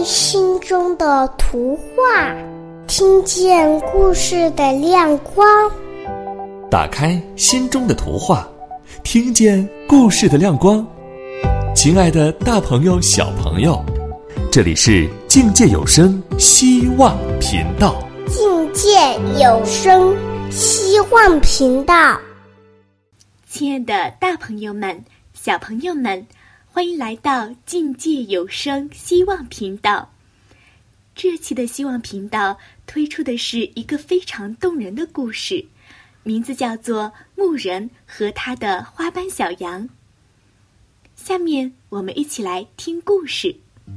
见心中的图画，听见故事的亮光。 打开心中的图画，听见故事的亮光。亲爱的大朋友小朋友，这里是境界有声希望频道。 境界有声希望频道。 亲爱的大朋友们小朋友们，欢迎来到境界有声希望频道。这期的希望频道推出的是一个非常动人的故事，名字叫做《牧人和他的花斑小羊》。下面我们一起来听故事。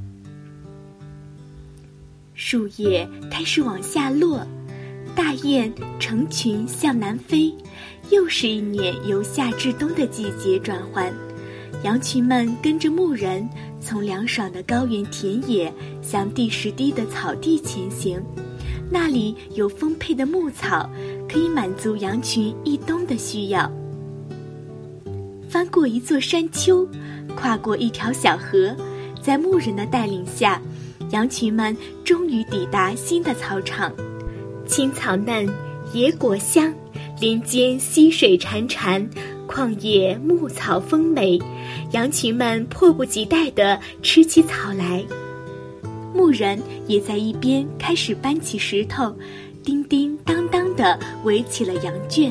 树叶开始往下落，大雁成群向南飞，又是一年由夏至冬的季节转换。羊群们跟着牧人从凉爽的高原田野向地势低的草地前行，那里有丰沛的牧草，可以满足羊群一冬的需要。翻过一座山丘，跨过一条小河，在牧人的带领下，羊群们终于抵达新的草场。青草嫩，野果香，林间溪水潺潺，旷野牧草丰美，羊群们迫不及待地吃起草来。牧人也在一边开始搬起石头，叮叮当当地围起了羊圈。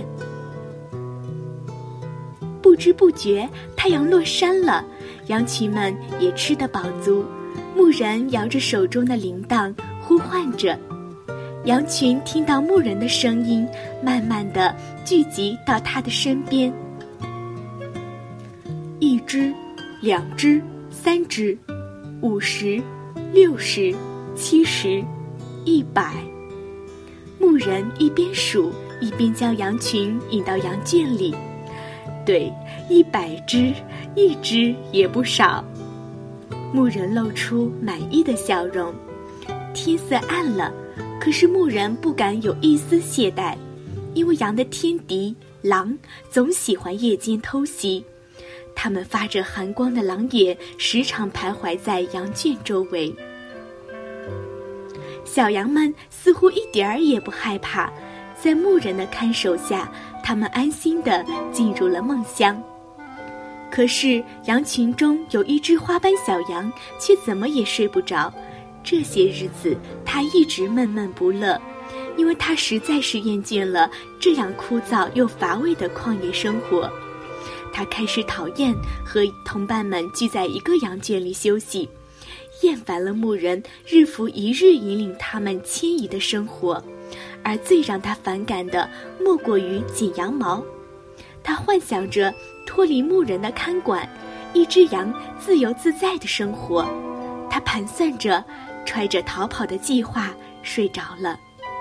不知不觉，太阳落山了，羊群们也吃得饱足。牧人摇着手中的铃铛，呼唤着。羊群听到牧人的声音，慢慢地聚集到他的身边。1只、2只、3只、50、60、70、100。牧人一边数，一边将羊群引到羊圈里。对，100只，1只也不少。牧人露出满意的笑容。天色暗了，可是牧人不敢有一丝懈怠，因为羊的天敌狼总喜欢夜间偷袭。它们发着寒光的狼眼时常徘徊在羊圈周围。小羊们似乎一点儿也不害怕，在牧人的看守下，它们安心地进入了梦乡。可是羊群中有一只花斑小羊却怎么也睡不着。这些日子它一直闷闷不乐，因为它实在是厌倦了这样枯燥又乏味的旷野生活。它开始讨厌和同伴们聚在一个羊圈里休息，厌烦了牧人日复一日引领他们迁移的生活。而最让他反感的莫过于剪羊毛。他幻想着脱离牧人的看管，一只羊自由自在的生活。他盘算着，揣着逃跑的计划睡着了。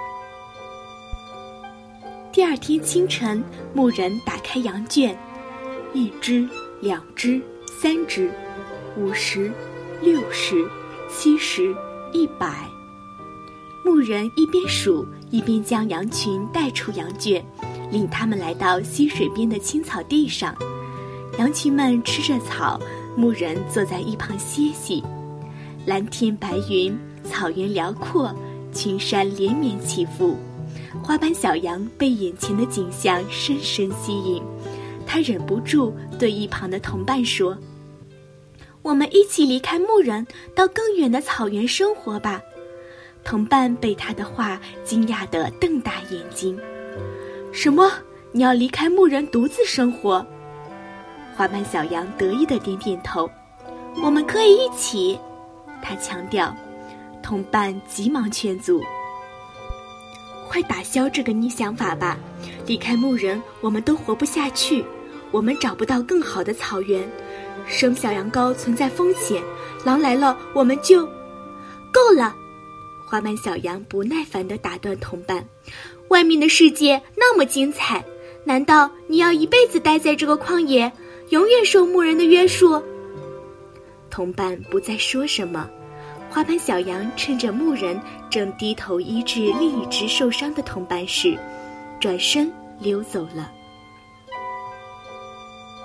第二天清晨，牧人打开羊圈，1只、2只、3只、50、60、70、100。牧人一边数，一边将羊群带出羊圈，领他们来到溪水边的青草地上。羊群们吃着草，牧人坐在一旁歇息。蓝天白云，草原辽阔，群山连绵起伏。花斑小羊被眼前的景象深深吸引，他忍不住对一旁的同伴说：“我们一起离开牧人，到更远的草原生活吧。”同伴被他的话惊讶得瞪大眼睛。“什么？你要离开牧人独自生活？”花斑小羊得意地点点头。“我们可以一起。”他强调。同伴急忙劝阻：“快打消这个逆想法吧！离开牧人，我们都活不下去，我们找不到更好的草原，生小羊羔存在风险，狼来了我们就……”“够了！”花斑小羊不耐烦地打断同伴，“外面的世界那么精彩，难道你要一辈子待在这个旷野，永远受牧人的约束？”同伴不再说什么。花斑小羊趁着牧人正低头医治另一只受伤的同伴时，转身溜走了。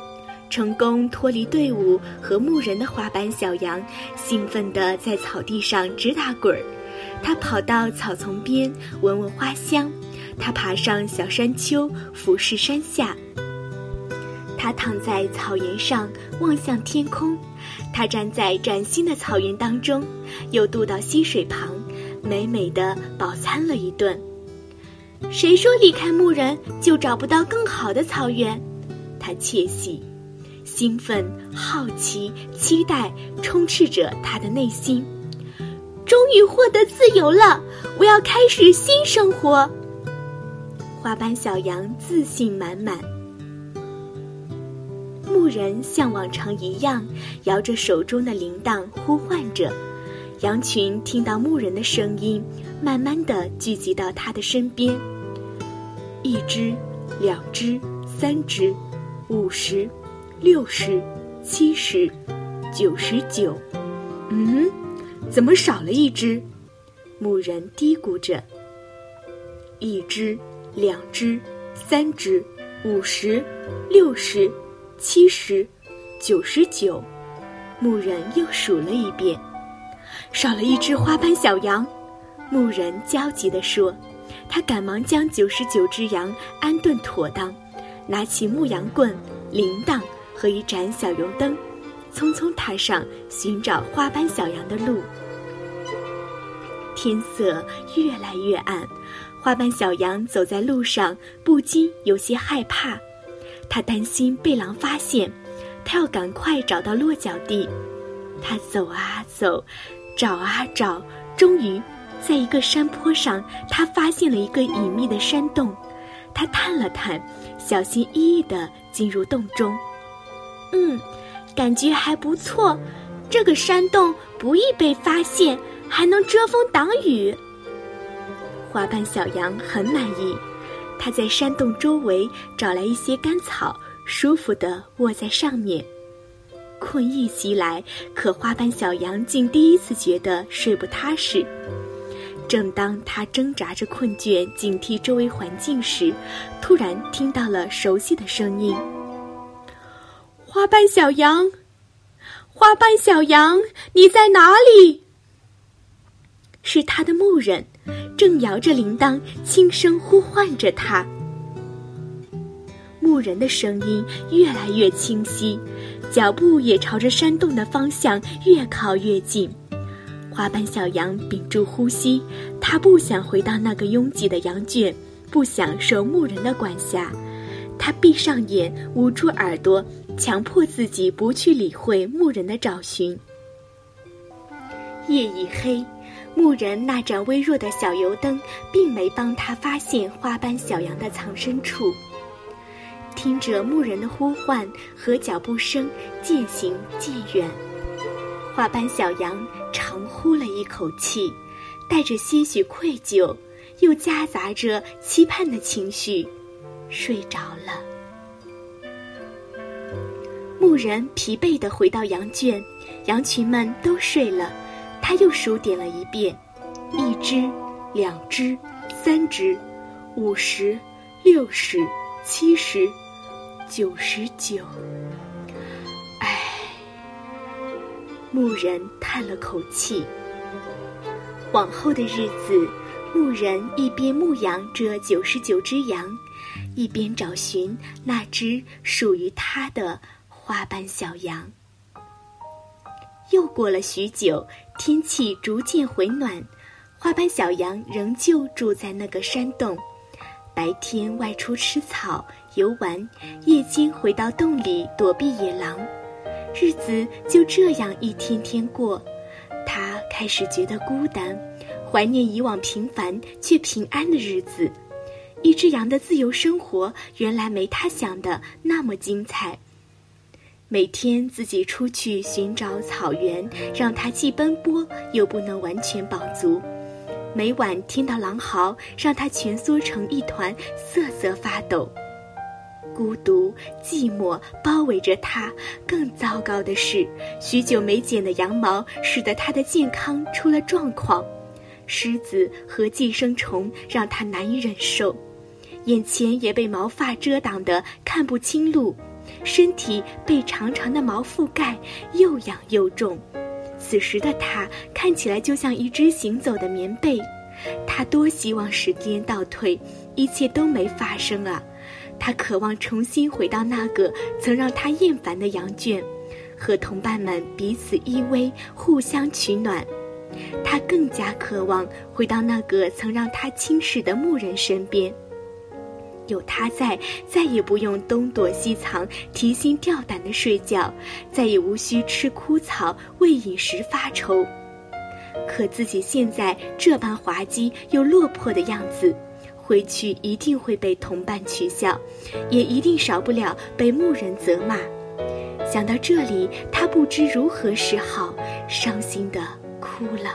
成功脱离队伍和牧人的花斑小羊兴奋地在草地上直打滚儿。它跑到草丛边闻闻花香，它爬上小山丘俯视山下，它躺在草原上望向天空，它站在崭新的草原当中，又渡到溪水旁，美美地饱餐了一顿。谁说离开牧人就找不到更好的草原？他窃喜，兴奋、好奇、期待充斥着他的内心。终于获得自由了，我要开始新生活。花斑小羊自信满满。牧人像往常一样摇着手中的铃铛呼唤着，羊群听到牧人的声音，慢慢地聚集到他的身边。1只、2只、3只、50、60、70、99。怎么少了1只？牧人嘀咕着。1只、2只、3只、50、60、70、99。牧人又数了一遍，少了1只花斑小羊。牧人焦急地说。他赶忙将99只羊安顿妥当，拿起牧羊棍、铃铛和一盏小油灯，匆匆踏上寻找花斑小羊的路。天色越来越暗，花斑小羊走在路上，不禁有些害怕。他担心被狼发现，他要赶快找到落脚地。他走啊走，找啊找，终于在一个山坡上，他发现了一个隐秘的山洞。他探了探，小心翼翼地进入洞中。感觉还不错，这个山洞不易被发现，还能遮风挡雨。花斑小羊很满意，他在山洞周围找来一些干草，舒服地卧在上面。困意袭来，可花斑小羊竟第一次觉得睡不踏实。正当他挣扎着困倦，警惕周围环境时，突然听到了熟悉的声音：“花斑小羊，花斑小羊，你在哪里？”是他的牧人，正摇着铃铛，轻声呼唤着他。牧人的声音越来越清晰，脚步也朝着山洞的方向越靠越近。花斑小羊屏住呼吸，他不想回到那个拥挤的羊圈，不想受牧人的管辖。他闭上眼，捂住耳朵，强迫自己不去理会牧人的找寻。夜已黑，牧人那盏微弱的小油灯并没帮他发现花斑小羊的藏身处。听着牧人的呼唤和脚步声渐行渐远，花斑小羊长呼了一口气，带着些许愧疚，又夹杂着期盼的情绪，睡着了。牧人疲惫地回到羊圈，羊群们都睡了，他又数点了一遍：1只、2只、3只、50、60、70、99。牧人叹了口气。往后的日子，牧人一边牧养这99只羊，一边找寻那只属于他的花斑小羊。又过了许久，天气逐渐回暖，花斑小羊仍旧住在那个山洞，白天外出吃草游玩，夜间回到洞里躲避野狼。日子就这样一天天过，他开始觉得孤单，怀念以往平凡却平安的日子。一只羊的自由生活原来没他想的那么精彩。每天自己出去寻找草原，让他既奔波又不能完全饱足。每晚听到狼嚎，让他蜷缩成一团，瑟瑟发抖。孤独、寂寞包围着他，更糟糕的是，许久没剪的羊毛使得他的健康出了状况。虱子和寄生虫让他难以忍受，眼前也被毛发遮挡得看不清路， 身体被长长的毛覆盖，又痒又重。此时的他看起来就像一只行走的棉被。他多希望时间倒退，一切都没发生啊！他渴望重新回到那个曾让他厌烦的羊圈，和同伴们彼此依偎，互相取暖。他更加渴望回到那个曾让他轻视的牧人身边。有他在，再也不用东躲西藏、提心吊胆地睡觉，再也无需吃枯草、为饮食发愁。可自己现在这般滑稽又落魄的样子，回去一定会被同伴取笑，也一定少不了被牧人责骂。想到这里，他不知如何是好，伤心地哭了。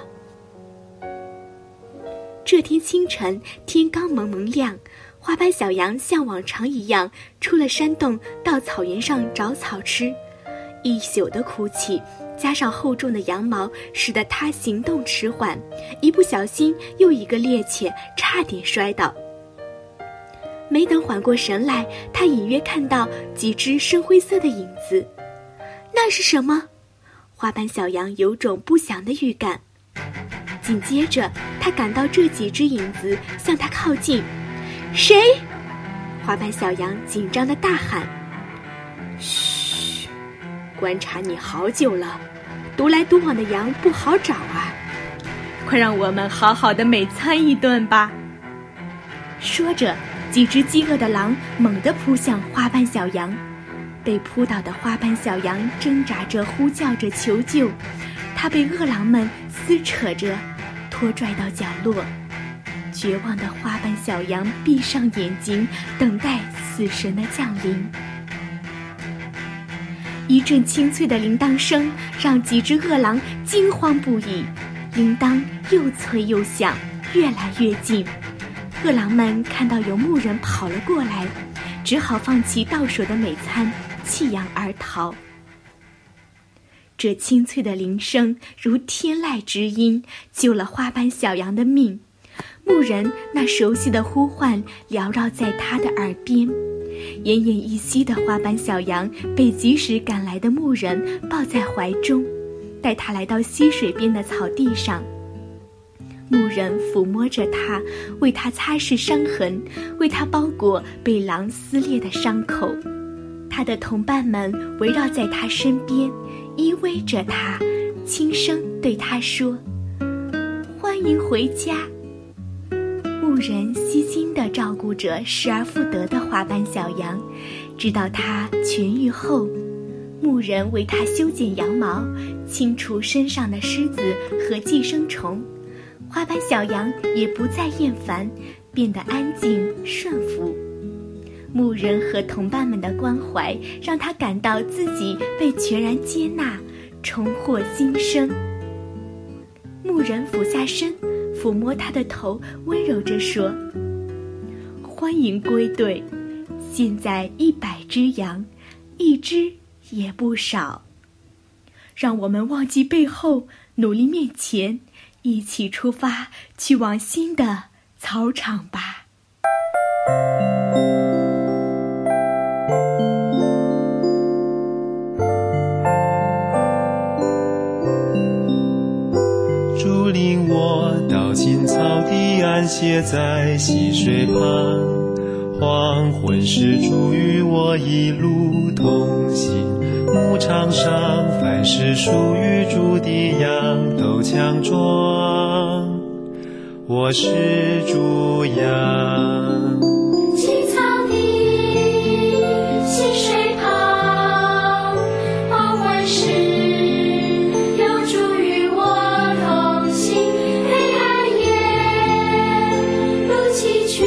这天清晨，天刚蒙蒙亮，花斑小羊像往常一样出了山洞，到草原上找草吃。一宿的哭泣加上厚重的羊毛，使得它行动迟缓，一不小心又一个趔趄，差点摔倒。没等缓过神来，他隐约看到几只深灰色的影子。那是什么？花斑小羊有种不祥的预感。紧接着他感到这几只影子向他靠近。谁？花斑小羊紧张地大喊。嘘，观察你好久了，独来独往的羊不好找啊，快让我们好好的美餐一顿吧。说着，几只饥饿的狼猛地扑向花斑小羊。被扑倒的花斑小羊挣扎着呼叫着求救，它被饿狼们撕扯着拖拽到角落。绝望的花斑小羊闭上眼睛，等待死神的降临。一阵清脆的铃铛声让几只饿狼惊慌不已，铃铛又脆又响，越来越近。饿狼们看到有牧人跑了过来，只好放弃到手的美餐，弃羊而逃。这清脆的铃声如天籁之音，救了花斑小羊的命。牧人那熟悉的呼唤缭绕在他的耳边，奄奄一息的花斑小羊被及时赶来的牧人抱在怀中，带他来到溪水边的草地上。牧人抚摸着他，为他擦拭伤痕，为他包裹被狼撕裂的伤口。他的同伴们围绕在他身边，依偎着他，轻声对他说：欢迎回家。牧人悉心地照顾着失而复得的花斑小羊，直到它痊愈后，牧人为它修剪羊毛，清除身上的虱子和寄生虫。花斑小羊也不再厌烦，变得安静顺服。牧人和同伴们的关怀让他感到自己被全然接纳，重获新生。牧人俯下身抚摸他的头，温柔着说：欢迎归队，现在100只羊，1只也不少。让我们忘记背后，努力面前，一起出发，去往新的草场吧。 主领我到青草地，安歇在溪水旁。黄昏时，主与我一路同行。牧场上，凡是属于主的羊都强壮。我是主羊。 青草地，溪水旁，黄昏时，有主与我同行。黑暗夜，路崎岖，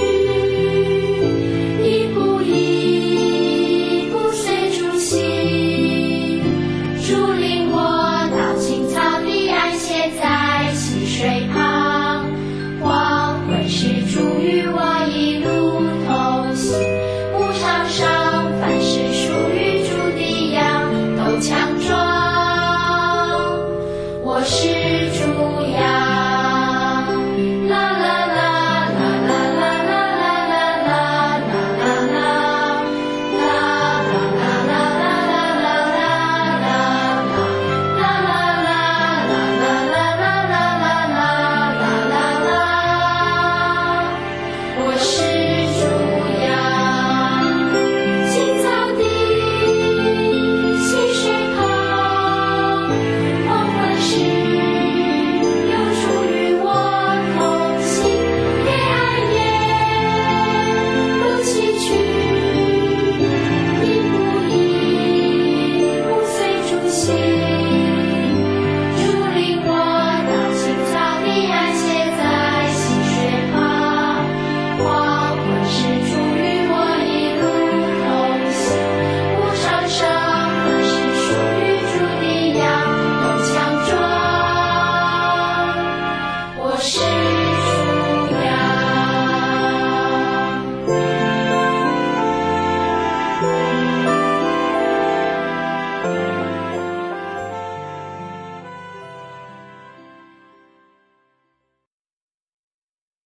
一步一步随主行。主领我到青草地，安歇在溪水旁。黄昏时，主与我一路同行。牧场上，凡是属于主的羊都强壮。我是